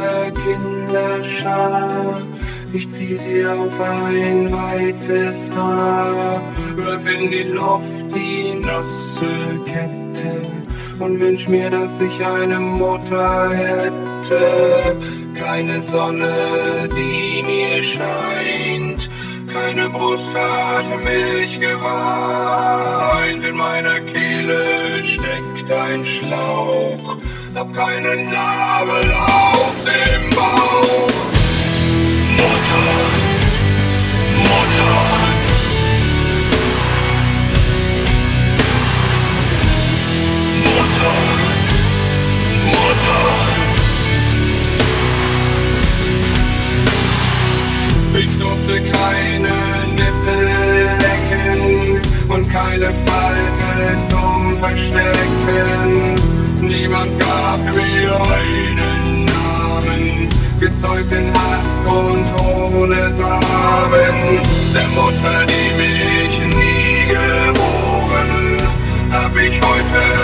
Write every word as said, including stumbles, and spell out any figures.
große Kinderschar. Ich zieh sie auf ein weißes Haar, wirf in die Luft die nasse Kette und wünsch mir, dass ich eine Mutter hätte. Keine Sonne, die mir scheint, keine Brust hat Milch geweint. In meiner Kehle steckt ein Schlauch, hab keinen Nabel auf dem Bauch. Mutter, Mutter, Mutter, Mutter. Ich durfte keine Nippel lecken und keine Falte zum Verstecken. Niemand gab mir einen Namen, gezeugt in Hass und ohne Samen. Der Mutter, die mich nie geboren, hab ich heute